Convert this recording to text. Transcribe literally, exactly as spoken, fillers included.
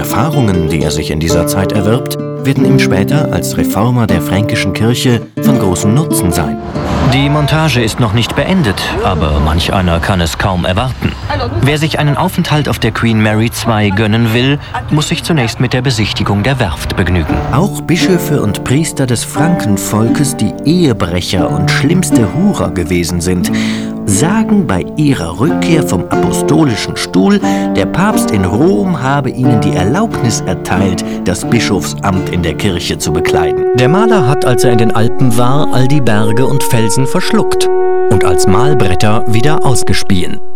Erfahrungen, die er sich in dieser Zeit erwirbt, werden ihm später als Reformer der fränkischen Kirche von großem Nutzen sein. Die Montage ist noch nicht beendet, aber manch einer kann es kaum erwarten. Wer sich einen Aufenthalt auf der Queen Mary zwei gönnen will, muss sich zunächst mit der Besichtigung der Werft begnügen. Auch Bischöfe und Priester des Frankenvolkes, die Ehebrecher und schlimmste Hurer gewesen sind, sagen bei ihrer Rückkehr vom apostolischen Stuhl, der Papst in Rom habe ihnen die Erlaubnis erteilt, das Bischofsamt in der Kirche zu bekleiden. Der Maler hat, als er in den Alpen war, all die Berge und Felsen verschluckt und als Malbretter wieder ausgespien.